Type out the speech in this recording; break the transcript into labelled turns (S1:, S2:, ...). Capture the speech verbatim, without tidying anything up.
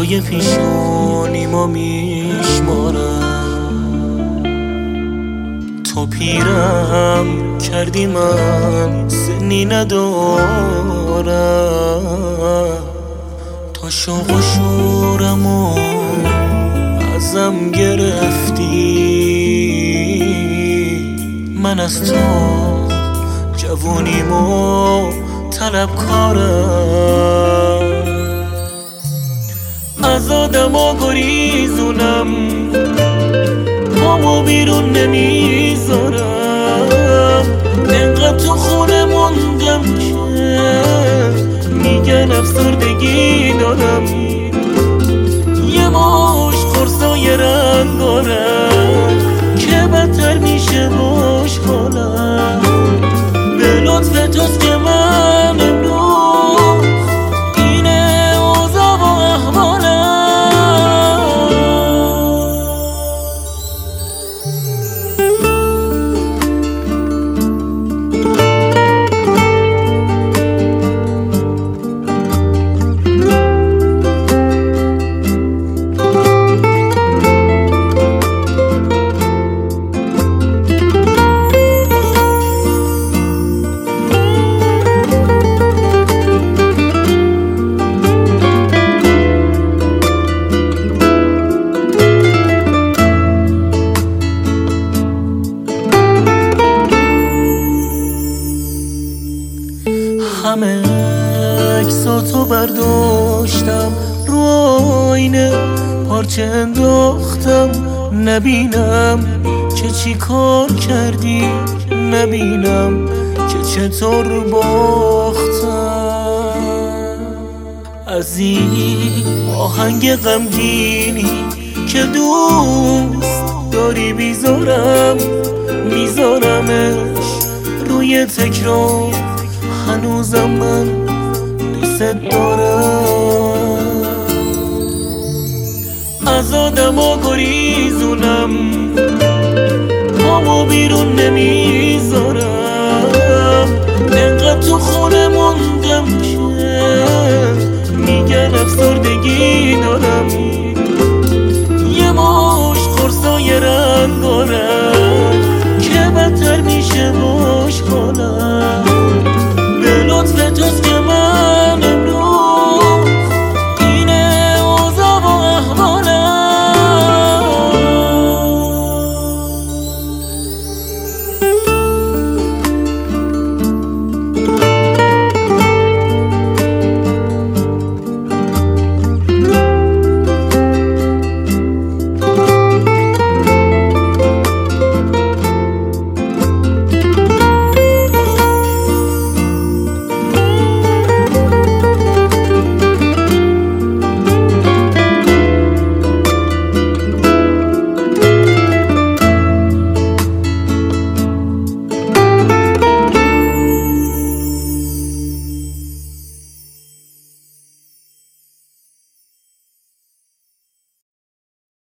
S1: فردای پیشونیمو میشمارم. تو پیرم کردی من سنی ندارم، تا شوق و شورمو ازم گرفتی. من از تو جوونیمو طلبکارم، از آدما گریزونم، پامو بیرون نمیذارم. انقدر تو خونه موندم که میگن افسردگی دارم. یه ماش قرصای رنگارم که بدتر میشه باش حالم. به لطف توست که من امروز اینه اوضاع و احوالم. همه عکساتو برداشتم، رو آینه پارچه انداختم. نبینم که چی کار کردی، نبینم که چطور باختم. از این آهنگ غمگینی که دوست داری بیزارم، میذارمش روی تکرار. هنوزم من دوست دارم، از آدما گریزونم، پامو بیرون نمیذارم. انقدر تو خونه موندم که میگن افسردگی دارم.